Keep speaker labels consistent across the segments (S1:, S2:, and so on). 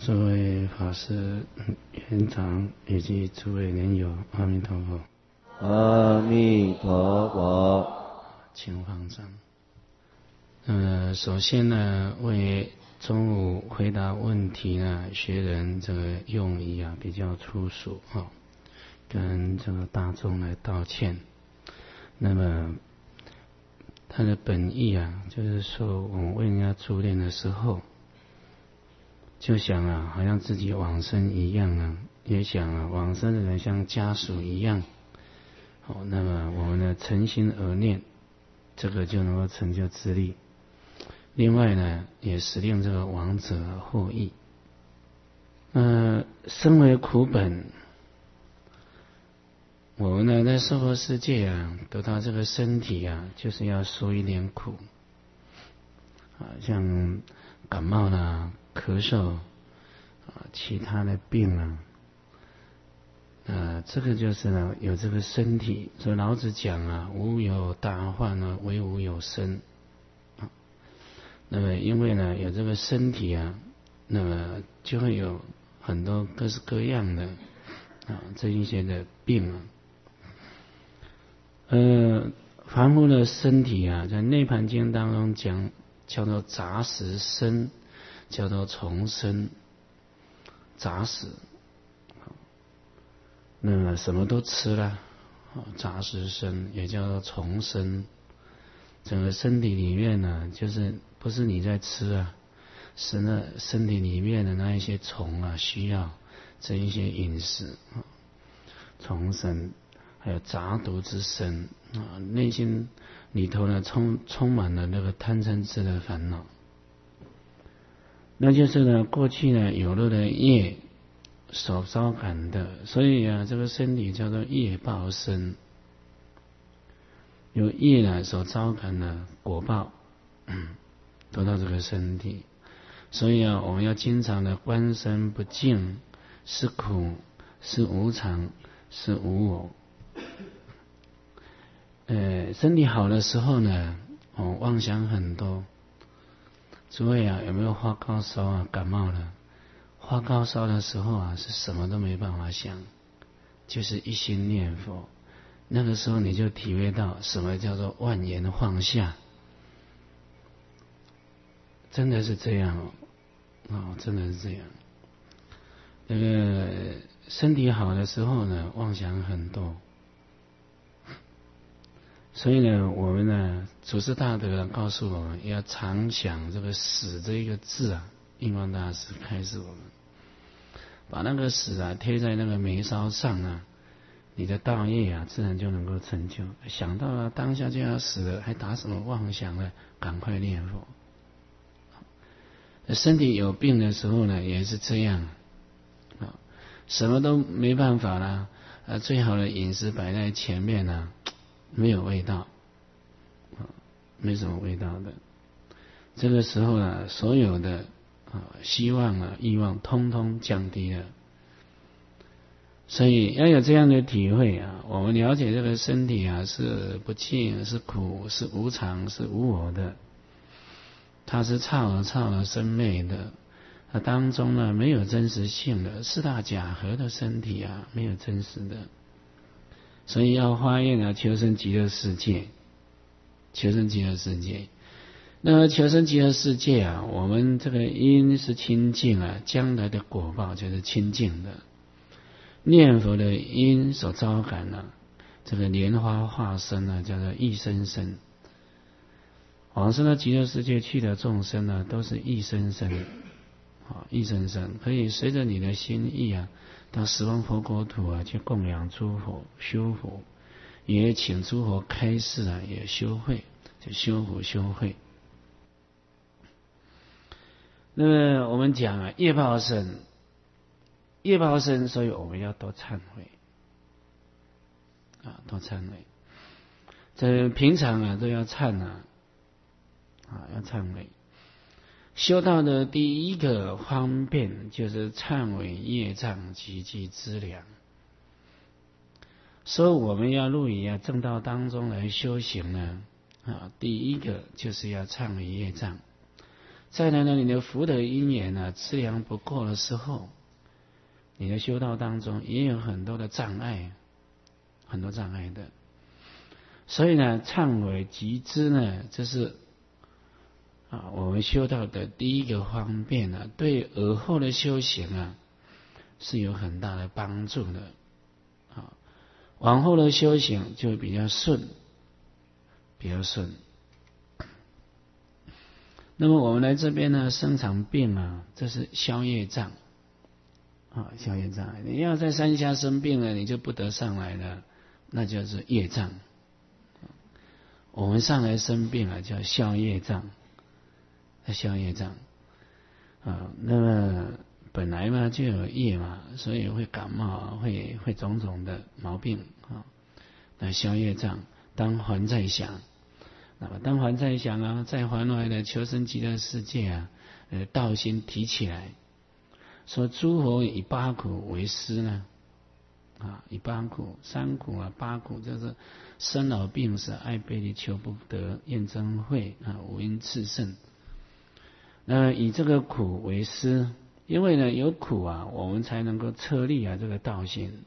S1: 诸位法师、园长以及诸位莲友，阿弥陀佛。
S2: 阿弥陀佛。
S1: 请放上。首先呢，为中午回答问题呢，学人这个用语啊比较粗俗跟这个大众来道歉。那么他的本意啊，就是说我们为人家助念的时候，就想啊，好像自己往生一样啊，也想啊，往生的人像家属一样。那么我们呢，诚心而念，这个就能够成就自利。另外呢，也使令这个亡者获益。身为苦本，我们呢在娑婆世界啊，得到这个身体啊，就是要受一点苦像感冒啦、咳嗽其他的病这个就是呢有这个身体。所以老子讲啊，无有大患呢，唯无有身。那么因为呢有这个身体啊，那么就会有很多各式各样的这一些的病凡夫的身体啊，在内盘经当中讲叫做杂食身，叫做虫身。杂食，那么什么都吃了，杂食身也叫做虫身。整个身体里面呢，就是不是你在吃啊，是那身体里面的那一些虫啊，需要这一些饮食虫身，还有杂毒之身内心里头呢充满了那个贪嗔痴的烦恼。那就是呢，过去呢有了的业所招感的，所以啊，这个身体叫做业报身，有业呢所招感的果报，得到这个身体。所以啊，我们要经常的观身不净，是苦，是无常，是无我。身体好的时候呢，妄想很多。诸位啊，有没有发高烧啊、感冒了？发高烧的时候啊，是什么都没办法想，就是一心念佛。那个时候你就体会到什么叫做万言放下，真的是这样真的是这样。那个身体好的时候呢，妄想很多。所以呢，我们呢，祖师大德告诉我们要常想这个死这一个字啊。印光大师开示我们，把那个死啊贴在那个眉梢上啊，你的道业啊自然就能够成就。想到了当下就要死了，还打什么妄想呢？赶快念佛。身体有病的时候呢，也是这样什么都没办法啦最好的饮食摆在前面没有味道没什么味道的。这个时候呢，所有的希望欲望通通降低了。所以要有这样的体会我们了解这个身体是不净，是苦，是无常，是无我的，它是刹而生灭的，它当中呢没有真实性的，四大假合的身体没有真实的。所以要发愿求生极乐世界，求生极乐世界。那么求生极乐世界我们这个因是清净将来的果报就是清净的。念佛的因所招感这个莲花化身叫做一生生。往生到极乐世界去的众生都是一生生一生生，可以随着你的心意到十方佛国土去供养诸佛修佛，也请诸佛开示也修慧，就修佛修慧。那么我们讲业报身，业报身，所以我们要多忏悔多忏悔。这平常都要忏要忏悔。修道的第一个方便就是忏悔业障及其资粮。所以我们要入于正道当中来修行呢第一个就是要忏悔业障。 再来呢，你的福德因缘啊资粮不够的时候，你的修道当中也有很多的障碍，很多障碍的。所以呢，忏悔集资呢，这是我们修道的第一个方便啊，对尔后的修行啊是有很大的帮助的啊。往后的修行就比较顺，比较顺。那么我们来这边呢，生场病啊，这是消业障啊，消业障。你要在山下生病了，你就不得上来了，那就是业障。我们上来生病啊，叫消业障，消业障啊。那么本来嘛就有业嘛，所以会感冒，会种种的毛病啊。那消业障，当还在想，那么当还在想啊，在还来的求生极乐世界啊，道心提起来，说诸佛以八苦为师呢。以八苦、三苦啊、八苦，就是生老病死、爱别离、求不得、厌憎会五阴炽盛。那以这个苦为师，因为呢有苦啊，我们才能够测立这个道心。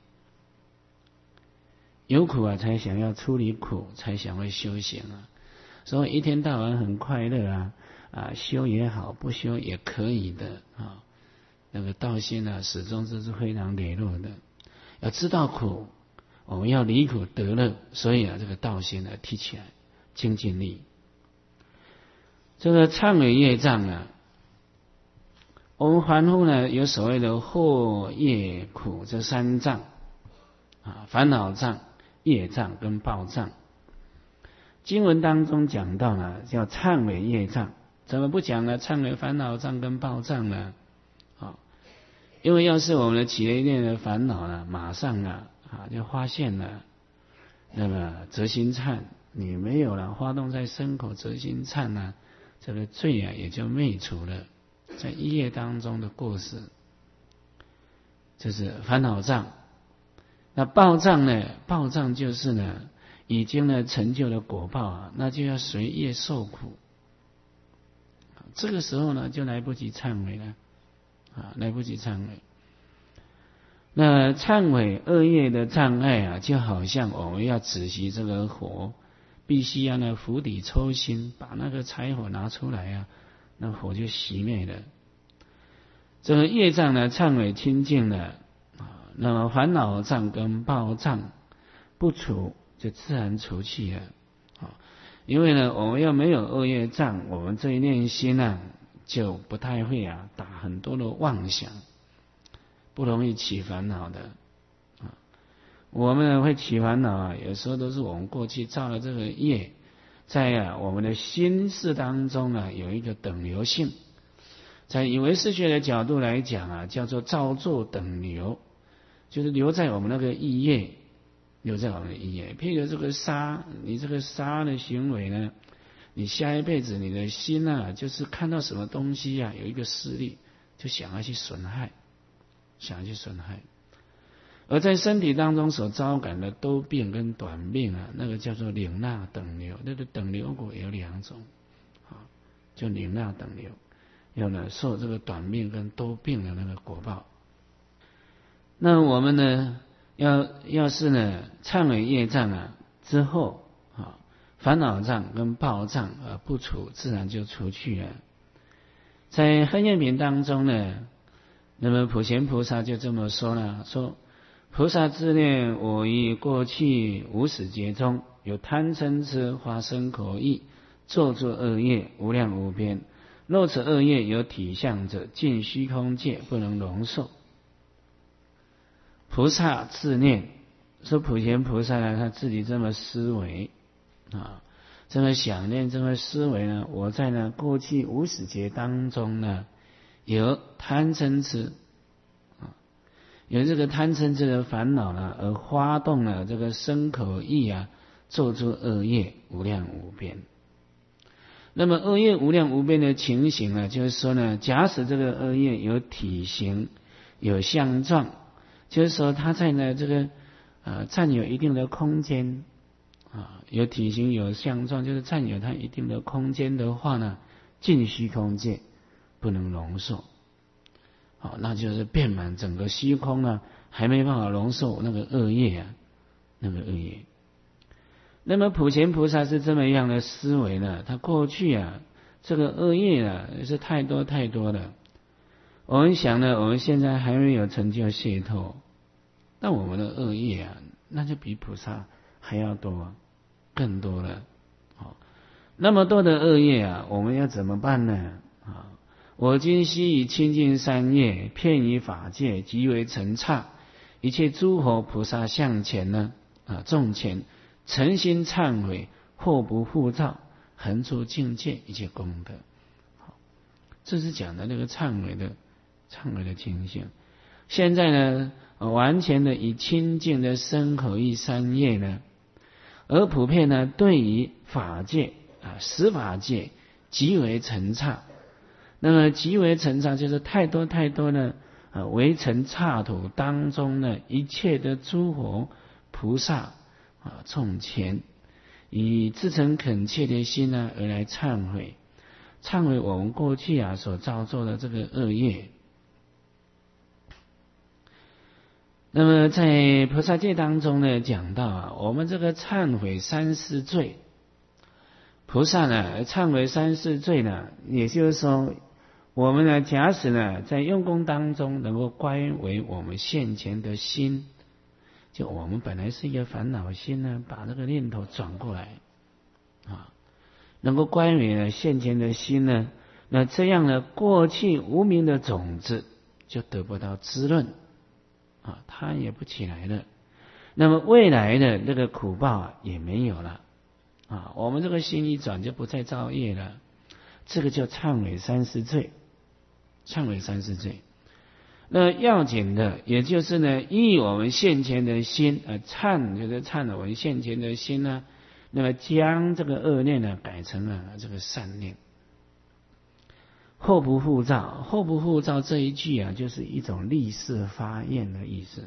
S1: 有苦啊，才想要处理苦，才想会修行啊。所以一天到晚很快乐修也好，不修也可以的啊。那个道心啊，始终是非常磊落的。要知道苦，我们要离苦得乐，所以这个道心呢提起来，精进力。这个忏悔业障啊，我们凡夫呢有所谓的惑业苦这三障烦恼障、业障跟报障。经文当中讲到呢，叫忏悔业障，怎么不讲呢？忏悔烦恼障跟报障呢？因为要是我们的起了一点的烦恼呢，马上就发现了，那么择心忏你没有了，发动在身口择心忏呢，这个罪也就灭除了，在一业当中的过失，这是烦恼障。那报障呢？报障就是呢，已经呢成就了果报那就要随业受苦。这个时候呢，就来不及忏悔了。来不及忏悔。那忏悔恶业的障碍就好像我们要止息这个火，必须要呢釜底抽薪，把那个柴火拿出来那火就熄灭了。这个业障呢，忏悔清净了那么烦恼障跟报障不除，就自然除去了因为呢，我们要没有恶业障，我们这一念心就不太会打很多的妄想，不容易起烦恼的我们会起烦恼有时候都是我们过去造了这个业，在我们的心事当中有一个等流性，在以唯识学的角度来讲叫做造作等流，就是留在我们那个意业，留在我们的意业。譬如这个杀，你这个杀的行为呢，你下一辈子你的心就是看到什么东西有一个势力，就想要去损害，想要去损害。而在身体当中所遭感的多病跟短病那个叫做领纳等流，那个等流果有两种就领纳等流，有呢受这个短病跟多病的那个果报。那我们呢，要是呢忏悔业障之后烦恼障跟报障不除，自然就除去了。在恒愿品当中呢，那么普贤菩萨就这么说了，说菩萨自念我于过去无始劫中，有贪嗔痴发生口意，作作恶业无量无边，若此恶业有体相者，尽虚空界不能容受。菩萨自念，说普贤菩萨他自己这么思维这么想念，这么思维呢，我在过去无始劫当中呢，有贪嗔痴有这个贪嗔痴的烦恼而发动了这个身口意做出恶业无量无边。那么恶业无量无边的情形就是说呢，假使这个恶业有体型有相状，就是说它在这个占有一定的空间有体型有相状，就是占有它一定的空间的话呢，尽虚空界不能容受，那就是遍满整个虚空呢，还没办法容受那个恶业啊，那个恶业。那么普贤菩萨是这么样的思维呢？他过去啊，这个恶业啊是太多太多了。我们想呢，我们现在还没有成就解脱，那我们的恶业啊，那就比菩萨还要多，更多了。那么多的恶业啊，我们要怎么办呢？我今悉以清净三业，遍于法界，极为澄刹，一切诸佛菩萨向前呢，众前诚心忏悔，或不复造，恒出境界一切功德。这是讲的那个忏悔的情形。现在呢，完全的以清净的身口意三业呢，而普遍呢，对于法界十法界极为澄刹。那么极为澄刹就是太多太多呢，围城刹土当中呢，一切的诸佛菩萨众前以至诚恳切的心呢而来忏悔，忏悔我们过去所造作的这个恶业。那么在菩萨戒当中呢，讲到我们这个忏悔三世罪，菩萨呢忏悔三世罪呢，也就是说，我们呢假使呢在用功当中能够观为我们现前的心，就我们本来是一个烦恼心呢，把这个念头转过来能够观为呢现前的心呢，那这样呢过去无明的种子就得不到滋润它也不起来了。那么未来的这个苦报也没有了我们这个心一转就不再造业了。这个叫忏悔三世罪，忏悔三世罪。那要紧的也就是呢，依我们现前的心忏就是忏了我们现前的心呢，那么将这个恶念呢改成了这个善念。后不复造，后不复造这一句就是一种立誓发愿的意思。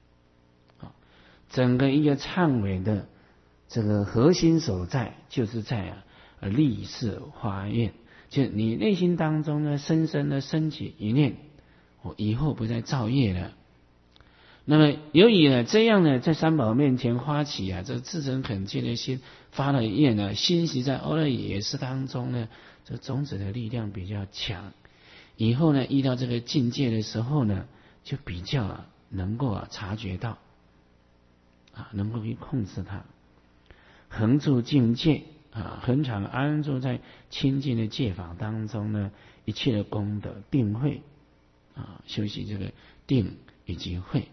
S1: 整个一个忏悔的这个核心所在，就是在立誓发愿，就你内心当中呢，深深的升起一念，我以后不再造业了。那么由于呢这样呢，在三宝面前发起这至诚恳切的心，发了愿呢，欣喜在阿赖耶识当中呢，这种子的力量比较强。以后呢，遇到这个境界的时候呢，就比较能够察觉到能够去控制它，恒住境界恒常安住在清净的戒法当中呢，一切的功德定慧修习这个定以及慧。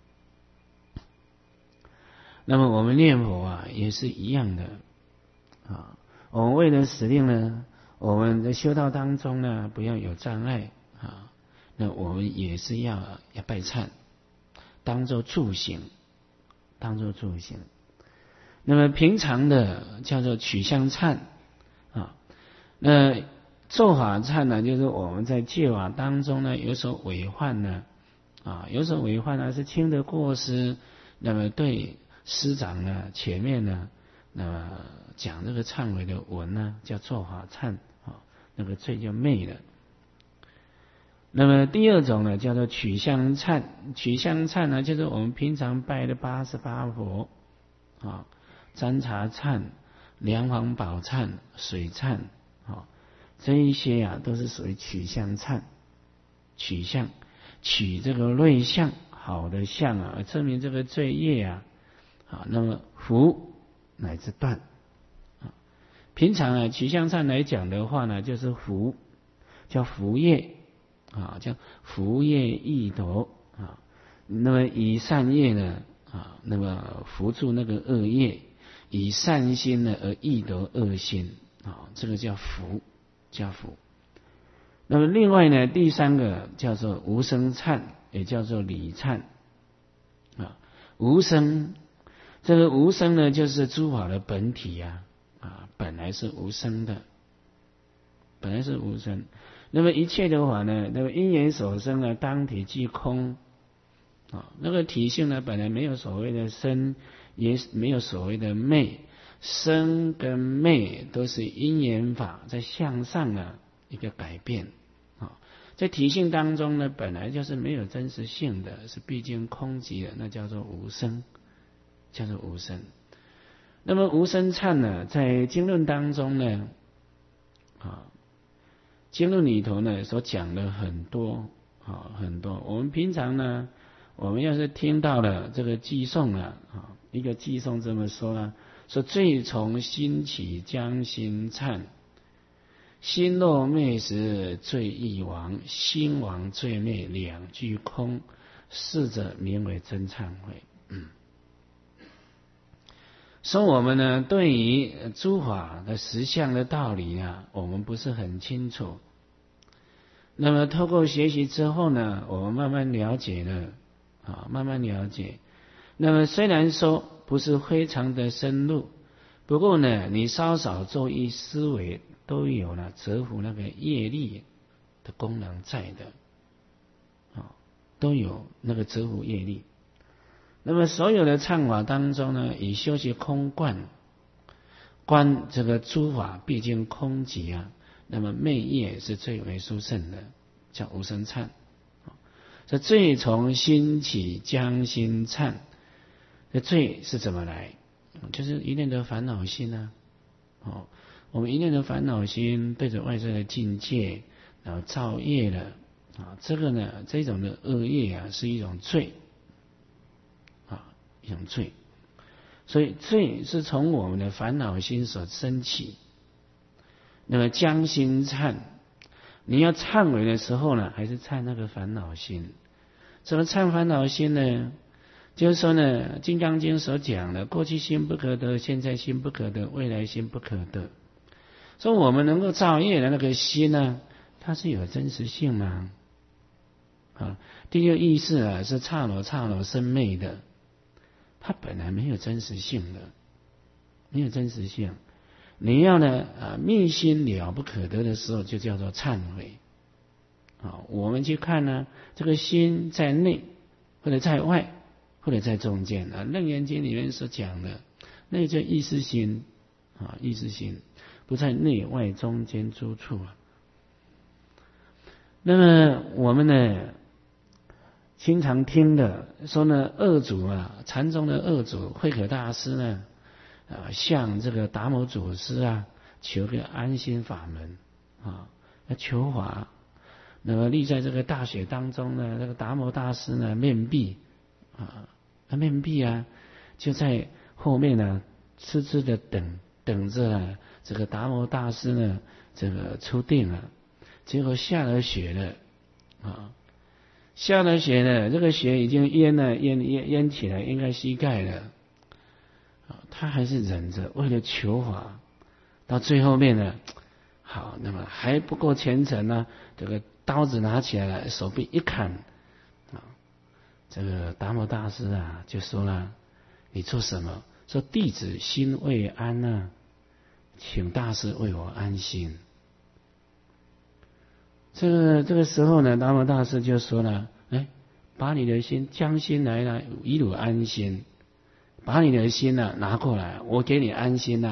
S1: 那么我们念佛也是一样的我们为了使令呢，我们在修道当中呢不要有障碍那我们也是要拜忏，当作助行，当作助行。那么平常的叫做取向忏那做法忏呢，就是我们在戒法当中呢有所违犯呢有所违犯呢是轻的过失，那么对师长呢前面呢，那么讲这个忏悔的文呢叫做法忏那个罪就灭了。那么第二种呢叫做取向忏，取向忏呢就是我们平常拜的88佛沾茶忏、梁皇宝忏、水忏这一些都是属于取向忏。取向取这个瑞相好的相证明这个罪业那么福乃至断平常取向忏来讲的话呢，就是福，叫福业叫福业益德那么以善业呢那么扶助那个恶业，以善心呢而益得恶心这个叫福，叫福。那么另外呢，第三个叫做无生忏，也叫做理忏无生，这个无生呢就是诸法的本体本来是无生的，本来是无生。那么一切的法呢，那么因缘所生呢，当体即空那个体性呢本来没有所谓的生，也没有所谓的灭，生跟灭都是因缘法在向上一个改变在体性当中呢，本来就是没有真实性的，是毕竟空寂的，那叫做无生，叫做无生。那么无生忏呢，在经论当中呢，经论里头呢所讲的很多很多。我们平常呢，我们要是听到了这个偈颂一个偈颂这么说啊，说罪从心起将心忏，心若灭时罪亦亡，心亡罪灭两俱空，是者名为真忏悔。说我们呢，对于诸法的实相的道理呢，我们不是很清楚。那么透过学习之后呢，我们慢慢了解了，慢慢了解。那么虽然说不是非常的深入，不过呢，你稍稍做一思维，都有了折服那个业力的功能在的，都有那个折服业力。那么所有的忏法当中呢，以修习空观这个诸法毕竟空寂啊，那么昧业是最为殊胜的，叫无生忏。这罪从心起将心忏，这罪是怎么来？就是一念的烦恼心啊。我们一念的烦恼心对着外在的境界，然后造业了这个呢，这种的恶业啊，是一种罪。一种罪，所以罪是从我们的烦恼心所升起。那么将心忏，你要忏悔的时候呢，还是忏那个烦恼心？怎么忏烦恼心呢？就是说呢，《金刚经》所讲的，过去心不可得，现在心不可得，未来心不可得。说我们能够造业的那个心呢，它是有真实性吗？第六意识是刹那生昧的。它本来没有真实性的，没有真实性。你要呢密心了不可得的时候，就叫做忏悔。我们去看呢，这个心在内，或者在外，或者在中间楞严经里面所讲的，那叫意识心意识心不在内外中间诸处那么我们呢，经常听的说呢，二祖禅宗的二祖慧可大师呢，向这个达摩祖师求个安心法门要求法。那么立在这个大雪当中呢，这个达摩大师呢面壁面壁就在后面呢痴痴的等着这个达摩大师呢这个出定结果下了雪了下了雪了，这个雪已经淹起来，应该膝盖了。他还是忍着，为了求法，到最后面呢，好，那么还不够虔诚呢，这个刀子拿起来了，手臂一砍这个达摩大师就说了：“你做什么？”说弟子心未安请大师为我安心。这个时候呢，达摩大师就说了：“把你的心将心来了，以汝安心。把你的心拿过来，我给你安心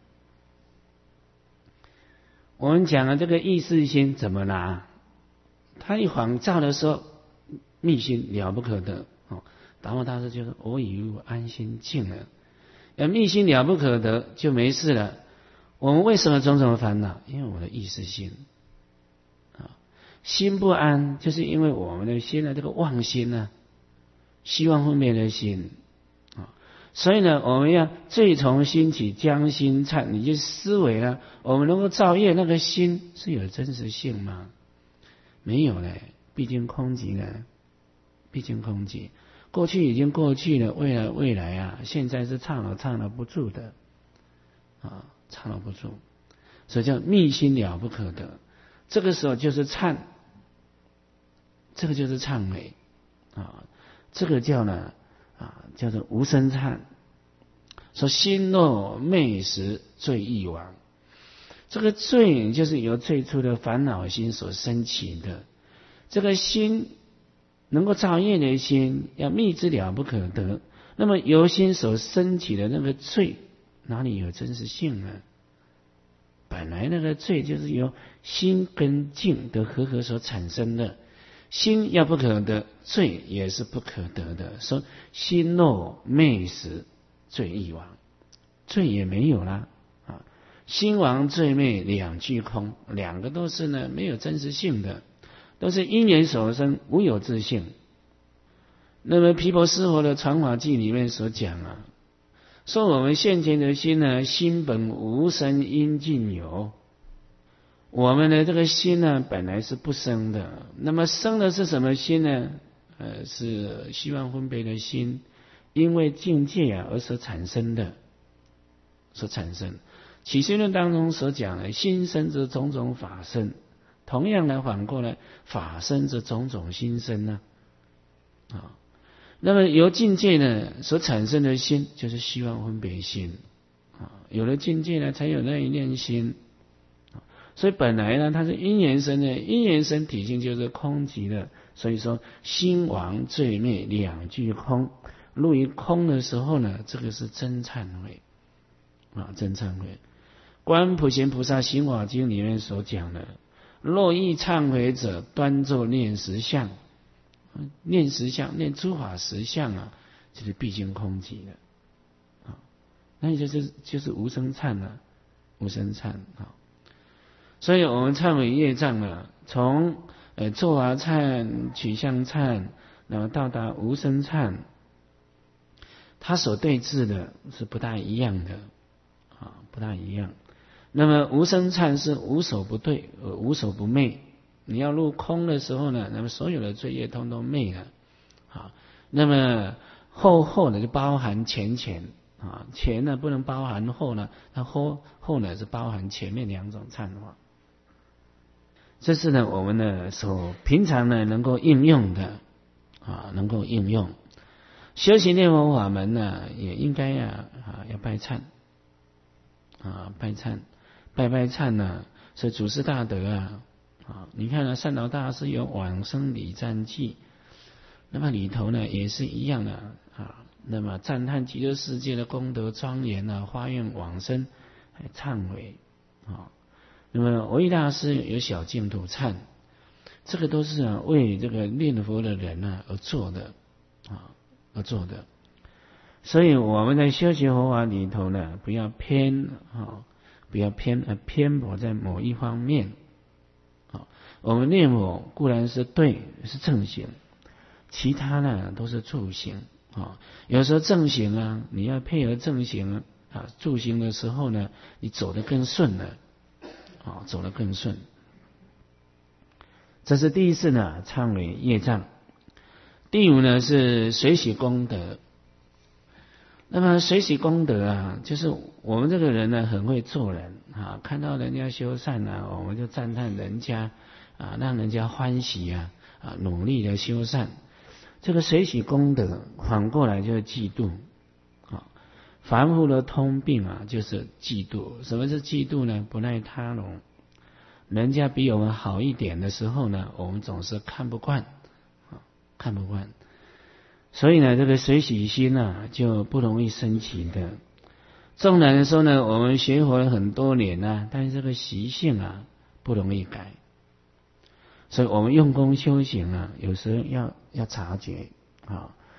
S1: 我们讲这个意识心怎么拿？他一仿照的时候，密心了不可得达摩大师就说：“我以汝安心静了。”密心了不可得就没事了。我们为什么种种烦恼？因为我的意识心心不安，就是因为我们的心这个妄心希望分别的心所以呢，我们要罪从心起将心忏。你就思维我们能够造业，那个心是有真实性吗？没有嘞，毕竟空寂了，毕竟空寂。过去已经过去了，未来现在是刹那不住的刹那不住，所以叫密心了不可得。这个时候就是忏，这个就是忏悔这个叫叫做无生忏。说心若昧时罪亦亡，这个罪就是由最初的烦恼心所生起的。这个心能够造业的心，要密之了不可得。那么由心所生起的那个罪，哪里有真实性呢？ 本来那个罪就是由心跟境的和合所产生的，心要不可得，罪也是不可得的。说心若昧时，罪亦亡，罪也没有啦啊！心亡罪灭两俱空，两个都是呢没有真实性的，都是因缘所生，无有自性。那么毗婆尸佛的传法记里面所讲啊，说我们现前的心呢，心本无生，因尽有。我们的这个心呢，本来是不生的。那么生的是什么心呢？是希望分别的心，因为境界啊而所产生的，所产生。起心论当中所讲的，心生则种种法生。同样的，反过来，法生则种种心生呢。那么由境界呢所产生的心，就是希望分别心有了境界呢，才有那一念心所以本来呢，它是因缘生的，因缘生体性就是空寂的。所以说，心亡罪灭两俱空。入于空的时候呢，这个是真忏悔真忏悔。观普贤菩萨行法经里面所讲的，若欲忏悔者，端坐念实相。念实相，念诸法实相就是毕竟空寂的那就是无生忏无生忏所以我们忏悔业障从作法忏、取向忏，那么到达无生忏，它所对治的是不大一样的不大一样。那么无生忏是无所不对，无所不昧。你要入空的时候呢，那么所有的罪业通通灭了那么后呢就包含前前呢不能包含后呢，那后呢是包含前面两种忏法。这是呢我们呢所平常呢能够应用的能够应用。修行念佛法门呢，也应该要拜忏拜忏，拜忏呢是祖师大德你看善导大师有往生礼赞记，那么里头呢也是一样的那么赞叹极乐世界的功德庄严发愿往生，还忏悔那么维大师有小净土忏，这个都是为这个念佛的人而做的而做的。所以我们在修学佛法里头呢，不要偏颇在某一方面我们念佛固然是对，是正行，其他呢都是助行有时候正行你要配合正行助行的时候呢，你走得更顺了走得更顺。这是第4呢，忏悔业障。第5呢是随喜功德。那么随喜功德就是我们这个人呢很会做人看到人家修善我们就赞叹人家让人家欢喜努力的修善。这个随喜功德反过来就是嫉妒凡夫的通病就是嫉妒。什么是嫉妒呢？不耐他容。人家比我们好一点的时候呢，我们总是看不惯看不惯。所以呢，这个随喜心就不容易升起的。纵然说呢，我们学佛了很多年但是这个习性不容易改。所以我们用功修行有时候要察觉